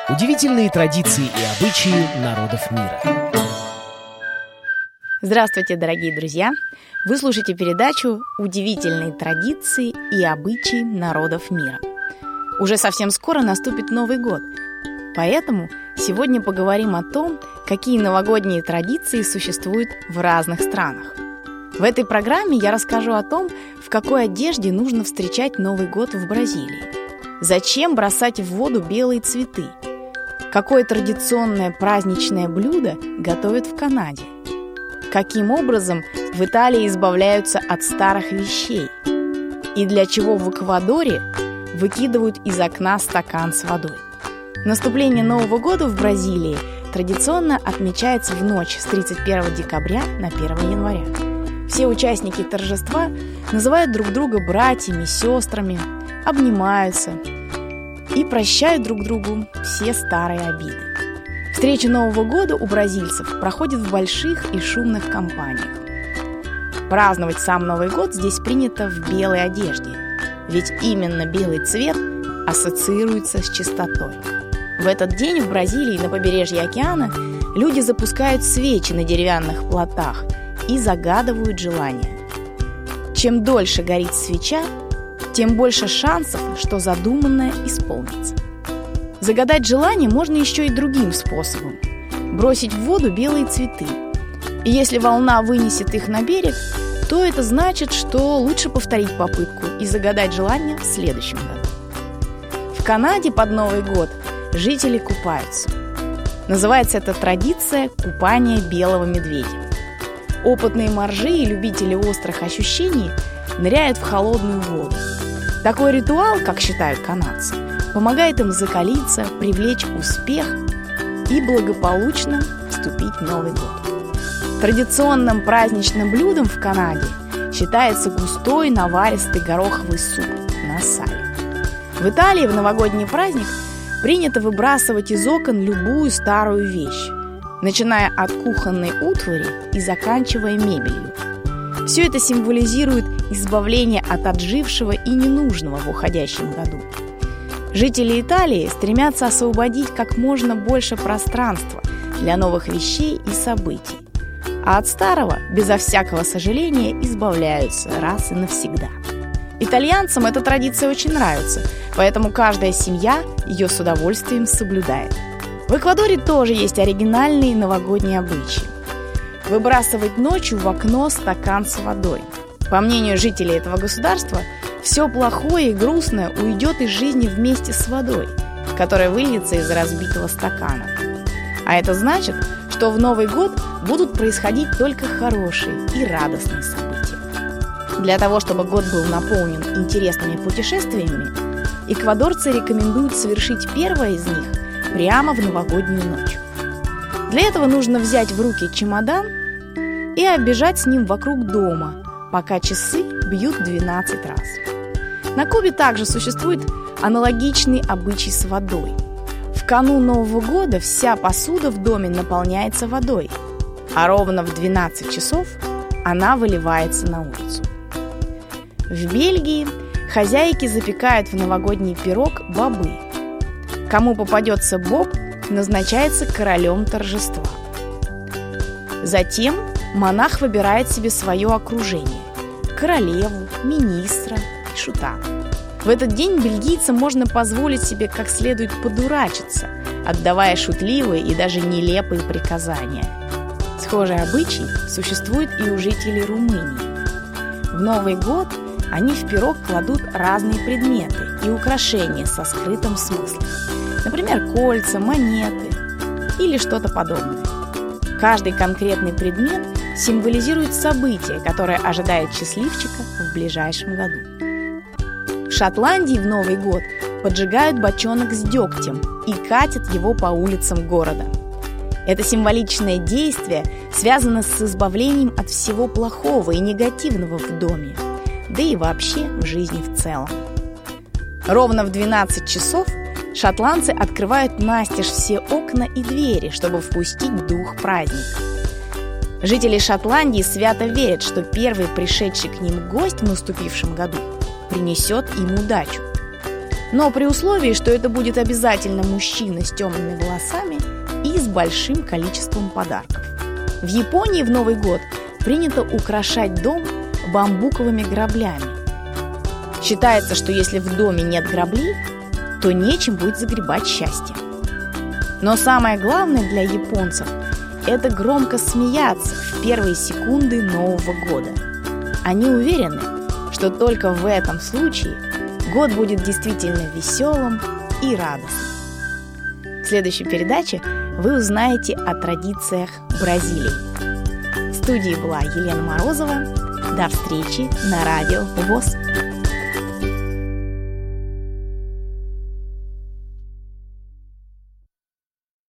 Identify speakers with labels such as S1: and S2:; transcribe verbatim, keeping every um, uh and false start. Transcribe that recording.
S1: Удивительные традиции и обычаи народов мира.
S2: Здравствуйте, дорогие друзья! Вы слушаете передачу «Удивительные традиции и обычаи народов мира». Уже совсем скоро наступит Новый год, поэтому сегодня поговорим о том, какие новогодние традиции существуют в разных странах. В этой программе я расскажу о том, в какой одежде нужно встречать Новый год в Бразилии, зачем бросать в воду белые цветы, какое традиционное праздничное блюдо готовят в Канаде, каким образом в Италии избавляются от старых вещей и для чего в Эквадоре выкидывают из окна стакан с водой. Наступление Нового года в Бразилии традиционно отмечается в ночь с тридцать первого декабря на первое января. Все участники торжества называют друг друга братьями, сестрами, обнимаются и прощают друг другу все старые обиды. Встреча Нового года у бразильцев проходит в больших и шумных компаниях. Праздновать сам Новый год здесь принято в белой одежде, ведь именно белый цвет ассоциируется с чистотой. В этот день в Бразилии на побережье океана люди запускают свечи на деревянных плотах и загадывают желания. Чем дольше горит свеча, тем больше шансов, что задуманное исполнится. Загадать желание можно еще и другим способом – бросить в воду белые цветы. И если волна вынесет их на берег, то это значит, что лучше повторить попытку и загадать желание в следующем году. В Канаде под Новый год жители купаются. Называется эта традиция «купание белого медведя». Опытные моржи и любители острых ощущений ныряют в холодную воду. Такой ритуал, как считают канадцы, помогает им закалиться, привлечь успех и благополучно вступить в Новый год. Традиционным праздничным блюдом в Канаде считается густой наваристый гороховый суп на сале. В Италии в новогодний праздник принято выбрасывать из окон любую старую вещь, начиная от кухонной утвари и заканчивая мебелью. Все это символизирует избавление от отжившего и ненужного в уходящем году. Жители Италии стремятся освободить как можно больше пространства для новых вещей и событий, а от старого, безо всякого сожаления, избавляются раз и навсегда. Итальянцам эта традиция очень нравится, поэтому каждая семья ее с удовольствием соблюдает. В Эквадоре тоже есть оригинальные новогодние обычаи. Выбрасывать ночью в окно стакан с водой. По мнению жителей этого государства, все плохое и грустное уйдет из жизни вместе с водой, которая выльется из разбитого стакана. А это значит, что в Новый год будут происходить только хорошие и радостные события. Для того, чтобы год был наполнен интересными путешествиями, эквадорцы рекомендуют совершить первое из них прямо в новогоднюю ночь. Для этого нужно взять в руки чемодан и оббежать с ним вокруг дома, пока часы бьют двенадцать раз. На Кубе также существует аналогичный обычай с водой. В канун Нового года вся посуда в доме наполняется водой, а ровно в двенадцать часов она выливается на улицу. В Бельгии хозяйки запекают в новогодний пирог бобы. Кому попадется боб, назначается королем торжества. Затем монах выбирает себе свое окружение – королеву, министра и шута. В этот день бельгийцам можно позволить себе как следует подурачиться, отдавая шутливые и даже нелепые приказания. Схожий обычай существует и у жителей Румынии. В Новый год они в пирог кладут разные предметы и украшения со скрытым смыслом. Например, кольца, монеты или что-то подобное. Каждый конкретный предмет символизирует событие, которое ожидает счастливчика в ближайшем году. В Шотландии в Новый год поджигают бочонок с дегтем и катят его по улицам города. Это символичное действие связано с избавлением от всего плохого и негативного в доме, да и вообще в жизни в целом. Ровно в двенадцать часов шотландцы открывают настежь все окна и двери, чтобы впустить дух праздника. Жители Шотландии свято верят, что первый пришедший к ним гость в наступившем году принесет им удачу. Но при условии, что это будет обязательно мужчина с темными волосами и с большим количеством подарков. В Японии в Новый год принято украшать дом бамбуковыми граблями. Считается, что если в доме нет граблей, то нечем будет загребать счастье. Но самое главное для японцев – это громко смеяться в первые секунды Нового года. Они уверены, что только в этом случае год будет действительно веселым и радостным. В следующей передаче вы узнаете о традициях Бразилии. В студии была Елена Морозова. До встречи на радио ВОС.